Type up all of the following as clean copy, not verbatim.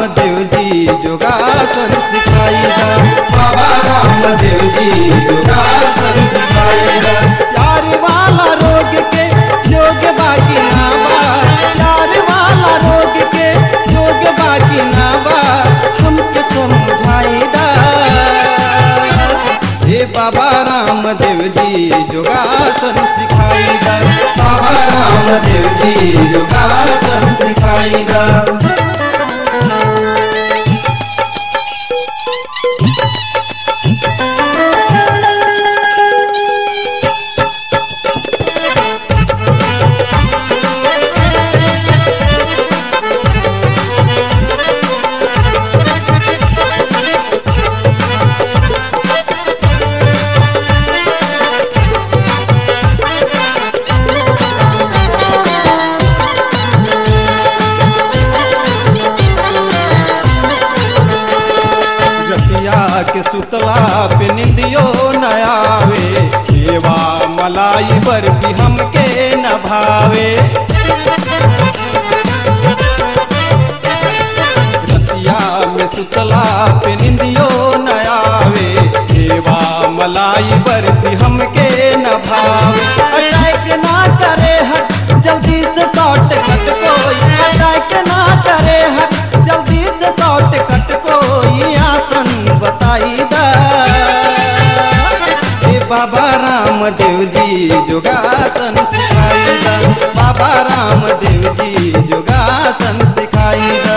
रामदेव जी योगासन सिखाईदा। बाबा रामदेव जी योगासन सिखाईदा। प्यार वाला रोग के योग बाकी ना बा, प्यार वाला रोग के योग बाकी ना बा, हमके समझाईदा। हे बाबा रामदेव जी योगासन सिखाईदा। बाबा रामदेव जी योगासन सिखाईदा। के सुतला पे निंदियो न आवे, सेवा मलाई बर्फी हमके न भावे। रतिया में सुतला पे निंदियो न आवे, सेवा मलाई बर्फी हमके न भावे। अटैक ना करे हट जल्दी से शॉर्ट कट कोई, अटैक ना करे हट जल्दी से शॉर्ट कट कोई, आसन बताईदा। हे बाबा रामदेव जी योगासन सिखाईदा। बाबा रामदेव जी योगासन सिखाईदा।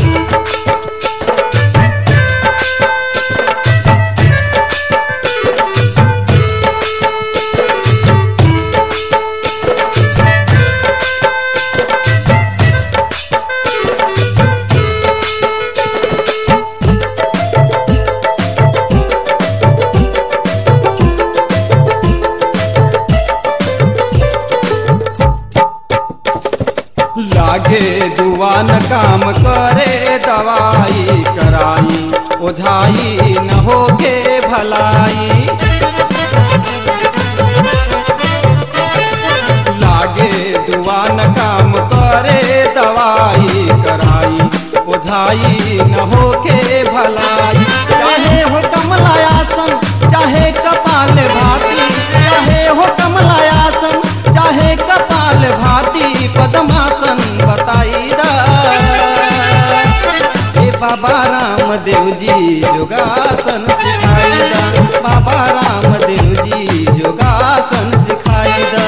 लागे जुआन काम करे दवाई कराई, ओझाई न होगे भलाई। लागे जुआन काम करे दवाई कराई, ओझाई न होगे भलाई। चाहे हो कमलायासन चाहे कपाल भाती, चाहे हो कमलायासन चाहे कपाल भाती, पद्मासन बताईदा। हे बाबा रामदेव जी योगासन सिखाईदा। बाबा रामदेव जी योगासन सिखाईदा।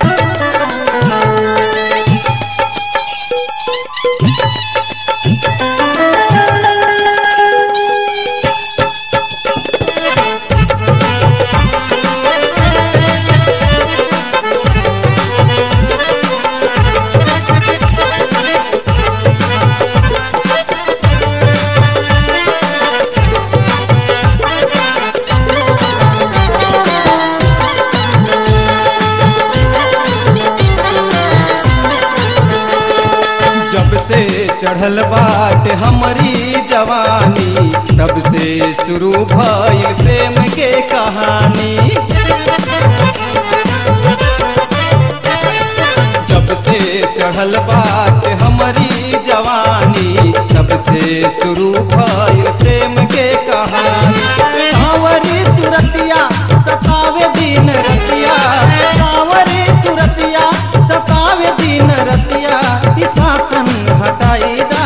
जब से चढ़ल बात हमारी जवानी, तब से शुरू भइल प्रेम के कहानी। जब से चढ़ल बात हमारी जवानी, तब से शुरू भइल प्रेम के कहानी। सांवरी सुरतिया सतावे दिन रतिया, सांवरी सुरतिया सतावे दिन रतिया, शासन हटाईदा।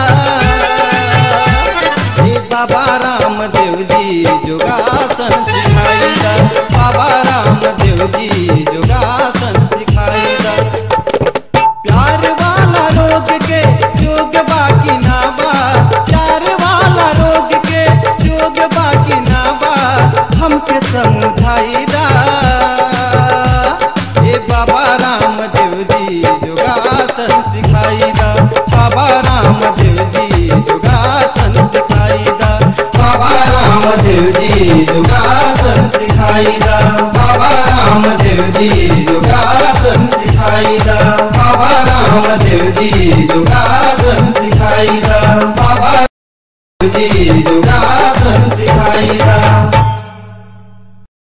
हे बाबा रामदेव जी योगासन सिखाईदा। बाबा रामदेव जी योगासन सिखाईदा। प्यार वाला रोग के योग बाकी ना बा, प्यार वाला रोग के योग बाकी ना बा, हमके समझाईदा। हे बाबा रामदेव जी योगासन सिखाईदा। बाबा रामदेव जी योगासन सिखाईदा। बाबा रामदेव जी योगासन सिखाईदा। बाबा रामदेव जी योगासन सिखाईदा। बाबा रामदेव जी योगासन सिखाईदा। बाबा जी योगासन सिखाईदा।